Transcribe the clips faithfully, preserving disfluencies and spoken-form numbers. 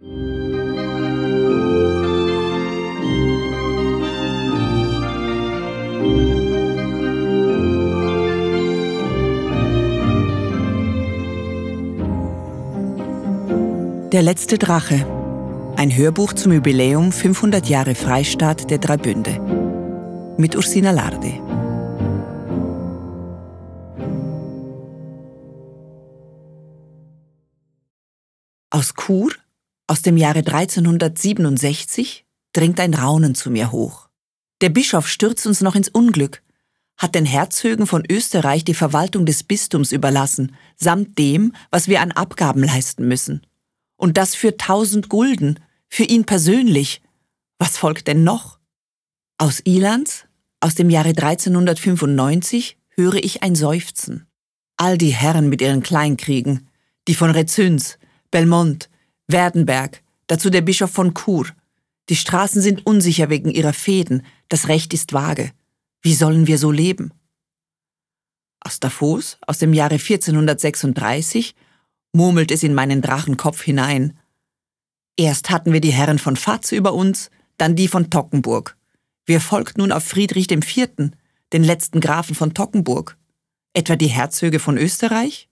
Der letzte Drache. Ein Hörbuch zum Jubiläum fünfhundert Jahre Freistaat der drei Bünde. Mit Ursina Lardi. Aus Chur, aus dem Jahre dreizehnhundertsiebenundsechzig, dringt ein Raunen zu mir hoch. Der Bischof stürzt uns noch ins Unglück, hat den Herzögen von Österreich die Verwaltung des Bistums überlassen, samt dem, was wir an Abgaben leisten müssen. Und das für tausend Gulden, für ihn persönlich. Was folgt denn noch? Aus Ilanz, aus dem Jahre dreizehnhundertfünfundneunzig, höre ich ein Seufzen. All die Herren mit ihren Kleinkriegen, die von Rezüns, Belmont, Werdenberg, dazu der Bischof von Chur. Die Straßen sind unsicher wegen ihrer Fehden, das Recht ist vage. Wie sollen wir so leben? Aus Davos, aus dem Jahre vierzehnhundertsechsunddreißig, murmelt es in meinen Drachenkopf hinein. Erst hatten wir die Herren von Vatz über uns, dann die von Toggenburg. Wir folgt nun auf Friedrich dem Vierten, den letzten Grafen von Toggenburg. Etwa die Herzöge von Österreich?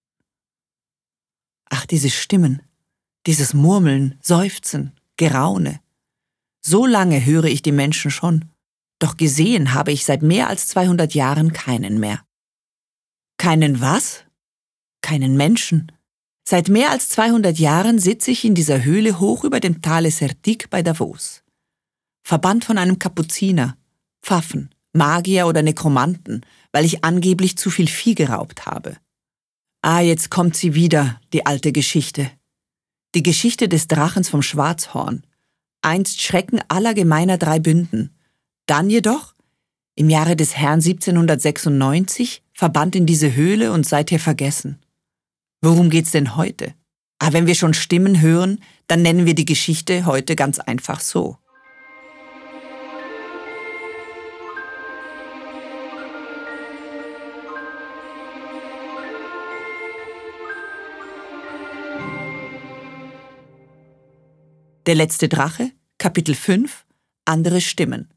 Ach, diese Stimmen, dieses Murmeln, Seufzen, Geraune. So lange höre ich die Menschen schon, doch gesehen habe ich seit mehr als zweihundert Jahren keinen mehr. Keinen was? Keinen Menschen. Seit mehr als zweihundert Jahren sitze ich in dieser Höhle hoch über dem Tale Sertig bei Davos. Verbannt von einem Kapuziner, Pfaffen, Magier oder Nekromanten, weil ich angeblich zu viel Vieh geraubt habe. Ah, jetzt kommt sie wieder, die alte Geschichte. Die Geschichte des Drachens vom Schwarzhorn. Einst Schrecken aller gemeiner drei Bünden. Dann jedoch, im Jahre des Herrn siebzehnhundertsechsundneunzig, verbannt in diese Höhle und seither vergessen. Worum geht's denn heute? Ah, wenn wir schon Stimmen hören, dann nennen wir die Geschichte heute ganz einfach so. Der letzte Drache, Kapitel fünf, andere Stimmen.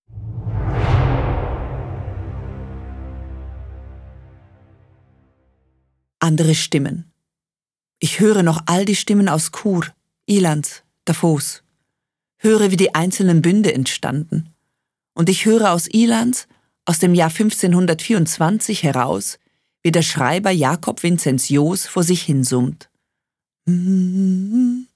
Andere Stimmen. Ich höre noch all die Stimmen aus Chur, Ilanz, Davos. Höre, wie die einzelnen Bünde entstanden. Und ich höre aus Ilanz, aus dem Jahr fünfzehnhundertvierundzwanzig heraus, wie der Schreiber Jakob Vincentius vor sich hinsummt. Nun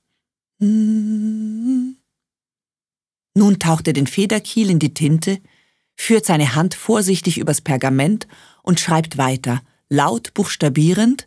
taucht er den Federkiel in die Tinte, führt seine Hand vorsichtig übers Pergament und schreibt weiter, laut buchstabierend,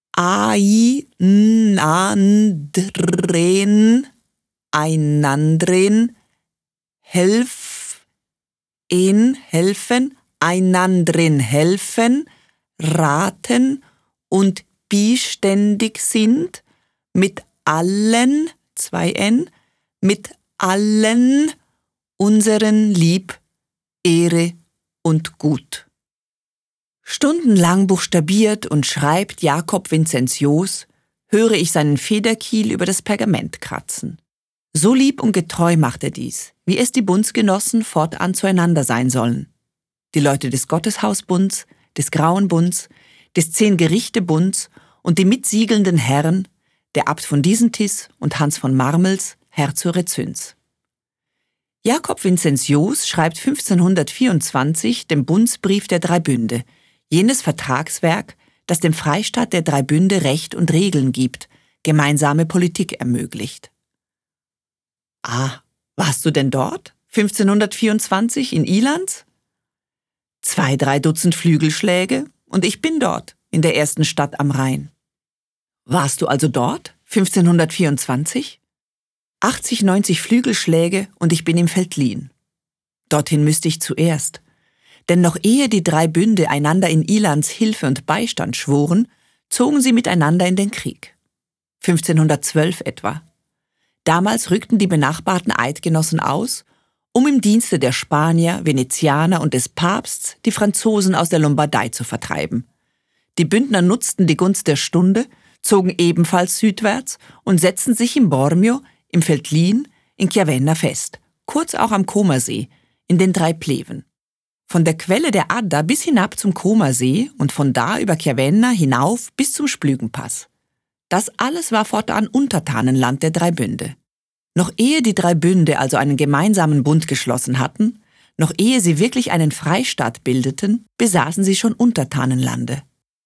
einandren, einandren, helf, in, helfen, einandren helfen, raten und beständig sind, mit allen, zwei N, mit allen unseren Lieb, Ehre und Gut. Stundenlang buchstabiert und schreibt Jakob Vincentius, höre ich seinen Federkiel über das Pergament kratzen. So lieb und getreu macht er dies, wie es die Bundsgenossen fortan zueinander sein sollen. Die Leute des Gotteshausbunds, des Grauen Bunds, des Zehn-Gerichte-Bunds und die mitsiegelnden Herren, der Abt von Disentis und Hans von Marmels, Herr zu Rezüns. Jakob Vincentius schreibt fünfzehnhundertvierundzwanzig den Bundsbrief der drei Bünde, jenes Vertragswerk, das dem Freistaat der drei Bünde Recht und Regeln gibt, gemeinsame Politik ermöglicht. Ah, warst du denn dort, fünfzehnhundertvierundzwanzig in Ilanz? Zwei, drei Dutzend Flügelschläge und ich bin dort, in der ersten Stadt am Rhein. Warst du also dort, fünfzehnhundertvierundzwanzig? achtzig, neunzig Flügelschläge und ich bin im Veltlin. Dorthin müsste ich zuerst. Denn noch ehe die drei Bünde einander in Ilanz Hilfe und Beistand schworen, zogen sie miteinander in den Krieg. fünfzehnhundertzwölf etwa. Damals rückten die benachbarten Eidgenossen aus, um im Dienste der Spanier, Venezianer und des Papsts die Franzosen aus der Lombardei zu vertreiben. Die Bündner nutzten die Gunst der Stunde, zogen ebenfalls südwärts und setzten sich in Bormio, im Veltlin, in Chiavenna fest, kurz auch am Comersee, in den drei Pleven. Von der Quelle der Adda bis hinab zum Comersee und von da über Chiavenna hinauf bis zum Splügenpass. Das alles war fortan Untertanenland der drei Bünde. Noch ehe die drei Bünde also einen gemeinsamen Bund geschlossen hatten, noch ehe sie wirklich einen Freistaat bildeten, besaßen sie schon Untertanenlande.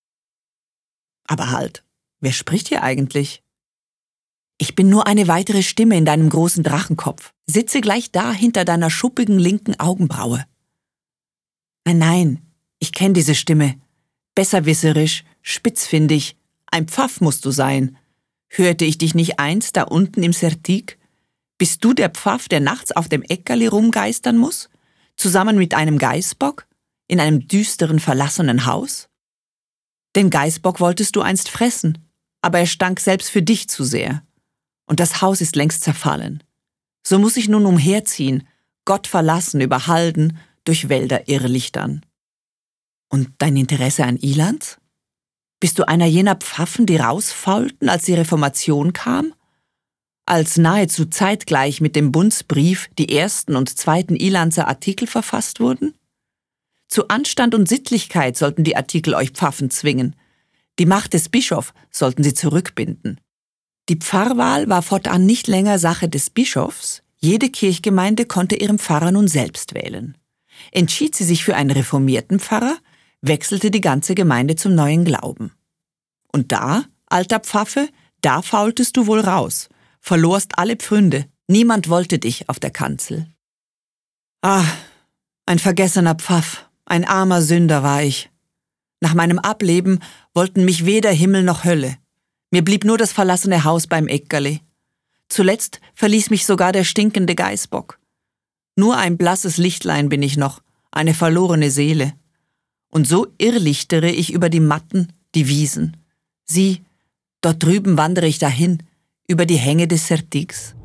Aber halt, wer spricht hier eigentlich? Ich bin nur eine weitere Stimme in deinem großen Drachenkopf, sitze gleich da hinter deiner schuppigen linken Augenbraue. Nein, nein, ich kenne diese Stimme. Besserwisserisch, spitzfindig, ein Pfaff musst du sein. Hörte ich dich nicht einst da unten im Sertig? Bist du der Pfaff, der nachts auf dem Eckerli rumgeistern muss? Zusammen mit einem Geißbock? In einem düsteren, verlassenen Haus? Den Geißbock wolltest du einst fressen, aber er stank selbst für dich zu sehr. Und das Haus ist längst zerfallen. So muss ich nun umherziehen, Gott verlassen über Halden, durch Wälder irrlichtern. Und dein Interesse an Ilanz? Bist du einer jener Pfaffen, die rausfaulten, als die Reformation kam? Als nahezu zeitgleich mit dem Bundsbrief die ersten und zweiten Ilanzer Artikel verfasst wurden? Zu Anstand und Sittlichkeit sollten die Artikel euch Pfaffen zwingen. Die Macht des Bischofs sollten sie zurückbinden. Die Pfarrwahl war fortan nicht länger Sache des Bischofs, jede Kirchgemeinde konnte ihren Pfarrer nun selbst wählen. Entschied sie sich für einen reformierten Pfarrer, wechselte die ganze Gemeinde zum neuen Glauben. Und da, alter Pfaffe, da faultest du wohl raus, verlorst alle Pfründe, niemand wollte dich auf der Kanzel. Ah, ein vergessener Pfaff, ein armer Sünder war ich. Nach meinem Ableben wollten mich weder Himmel noch Hölle. Mir blieb nur das verlassene Haus beim Eckerli. Zuletzt verließ mich sogar der stinkende Geißbock. Nur ein blasses Lichtlein bin ich noch, eine verlorene Seele. Und so irrlichtere ich über die Matten, die Wiesen. Sieh, dort drüben wandere ich dahin, über die Hänge des Sertigs.